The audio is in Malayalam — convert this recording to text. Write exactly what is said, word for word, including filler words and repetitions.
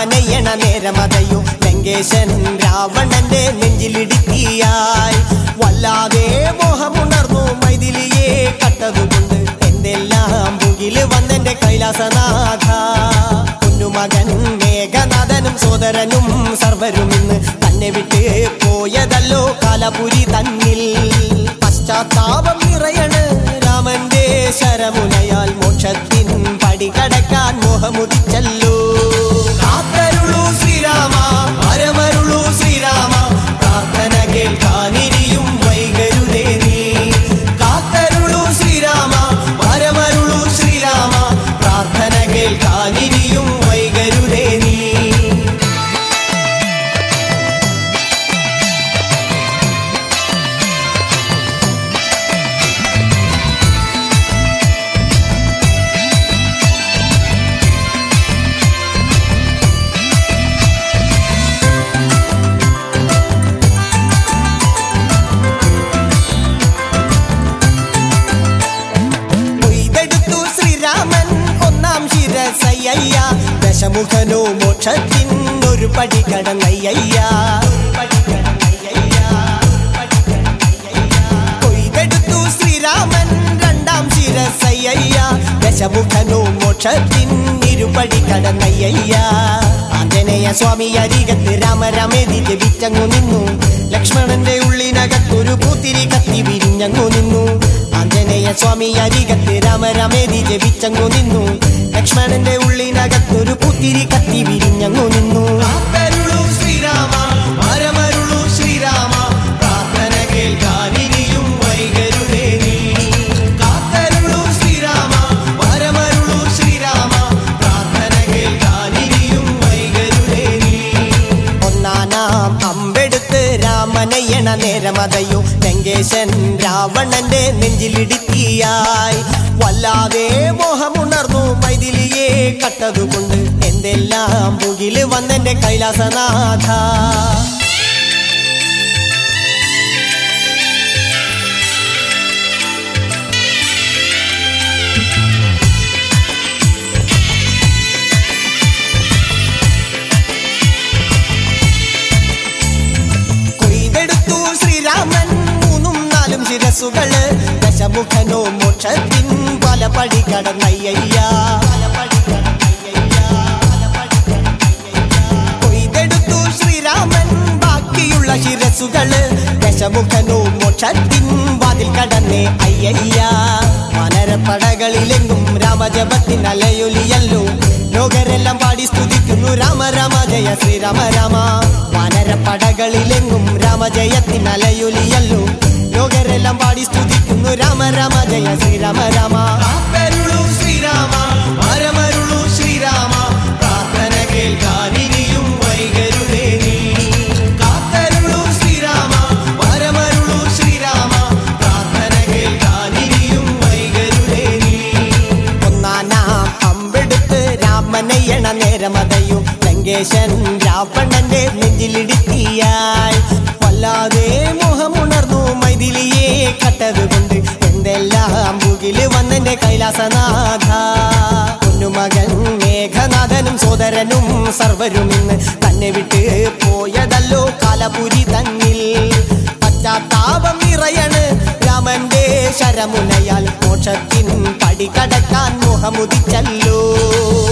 രാമനയ്യണ നേരമതയോ ലങ്കേശൻ രാവണന്റെ നെഞ്ചിലിടുക്കിയായി വല്ലാതെ മോഹമുണർന്നു മൈഥിലിയെ കട്ടതുകൊണ്ട് എന്തെല്ലാം മുകില് വന്നെന്റെ കൈലാസനാഥ പൊന്നുമകൻ മേഘനാഥനും സോദരനും സർവരും ഇന്ന് തന്നെ വിട്ട് പോയതല്ലോ കാലപുരി തന്നിൽ പശ്ചാത്താപം നിറയണ് രാമന്റെ ശരമുനയാൽ മോക്ഷത്തിൻ പടി കടക്കാൻ മോഹമുദിച്ചല്ലോ കാത്തരുളൂ ശ്രീരാമ പരമരുളൂ ശ്രീരാമ പ്രാർത്ഥന കേൾക്കാനിരിയും വൈകരുതേ നീ കാത്തരുളൂ ശ്രീരാമ പരമരുളൂ ശ്രീരാമ പ്രാർത്ഥന കേൾക്കാനിരിയും വൈകരുതേ നീ ശിരസയ്യ ദശമുഖനോ മോക്ഷത്തിൻ ഒരു പടി കടന്നയ്യ കൊയ്തെടുത്തു ശ്രീരാമൻ രണ്ടാം ശിരസയ്യ ദശമുഖനോ മോക്ഷത്തിൻ ഇരുപടി കടന്നയ്യ ആഞ്ജനേയ സ്വാമി അരികത്ത് രാമരാമേതി ജപിച്ചങ്ങു നിന്നു ലക്ഷ്മണന്റെ ഉള്ളിനകത്തൊരു പൂത്തിരി കത്തി വിരിഞ്ഞങ്ങു നിന്നു ആഞ്ജനേയ സ്വാമി അരികത്ത് രാമരാമേതി ജപിച്ചങ്ങു നിന്നു ലക്ഷ്മണന്റെ ഉള്ളിനകത്തൊരു പൂത്തിരി കത്തി വിരിഞ്ഞങ്ങു നിന്നു ശ്രീരാമ പരമരുളൂ ശ്രീരാമ പ്രാർത്ഥന കേൾക്കാനിരിയും വൈകരുതേ നീ കാത്തരുളൂ ശ്രീരാമ പരമരുളൂ ശ്രീരാമ പ്രാർത്ഥന കേൾക്കാനിരിയും വൈകരുതേ നീ ഒന്നാനാം അമ്പെടുത്ത് രാമനയ്യണ നേരമതയോ ലങ്കേശൻ രാവണന്റെ നെഞ്ചിലിടുക്കിയായി വല്ലാതെ മോഹമുണർന്നു മൈഥിലിയെ കട്ടതുകൊണ്ട് എന്തെല്ലാം മുകില് വന്നെന്റെ കൈലാസനാഥ കൊയ്തെടുത്തു ശ്രീരാമൻ മൂന്നും നാലും ശിരസുകള് ദശമുഖനോ മോക്ഷത്തിൻ പല പടി കടന്നയ്യ കൊയ്തെടുത്തു ശ്രീരാമൻ ബാക്കിയുള്ള ശിരസുകള് ദശമുഖനോ മോക്ഷത്തിൻ വാതിൽ കടന്നേ അയ്യയ്യ വാനരപ്പടകളിലെങ്കും രാമജപത്തിൻ അലയൊലിയല്ലോ ലോകരെല്ലാം പാടി സ്തുതിക്കുന്നു രാമ രാമ ജയ ശ്രീരാമ രാമ വാനരപ്പടകളിലെങ്കും രാമജയത്തിൻ അലയൊലിയല്ലോ ലോകരെല്ലാം പാടി സ്തുതിക്കുന്നു രാമ രാമ ജയ ശ്രീരാമ രാമ കാത്തരുളൂ ശ്രീരാമ പരമരുളൂ ശ്രീരാമ പ്രാർത്ഥന കേൾക്കാനിരിയും വൈകരുതേ നീ കാത്തരുളൂ ശ്രീരാമ പരമരുളൂ ശ്രീരാമ പ്രാർത്ഥന കേൾക്കാനിരിയും വൈകരുതേ നീ ഒന്നാനാം അമ്പെടുത്ത് രാമനയ്യണ നേരമതയോ ലങ്കേശൻ രാവണന്റെ നെഞ്ചിലിടുക്കിയായി വല്ലാതെ മോഹമുണർന്നു മൈഥിലിയെ കട്ടതുകൊണ്ട് എന്തെല്ലാം മുകില് വന്നെന്റെ കൈലാസനാഥ പൊന്നുമകൻ മേഘനാഥനും സോദരനും സർവരും ഇന്ന് തന്നെ വിട്ട് പോയതല്ലോ കാലപുരി തന്നിൽ പശ്ചാത്താപം നിറയണ് രാമന്റെ ശരമുനയാൽ മോക്ഷത്തിൻ പടി കടക്കാൻ മോഹമുദിച്ചല്ലോ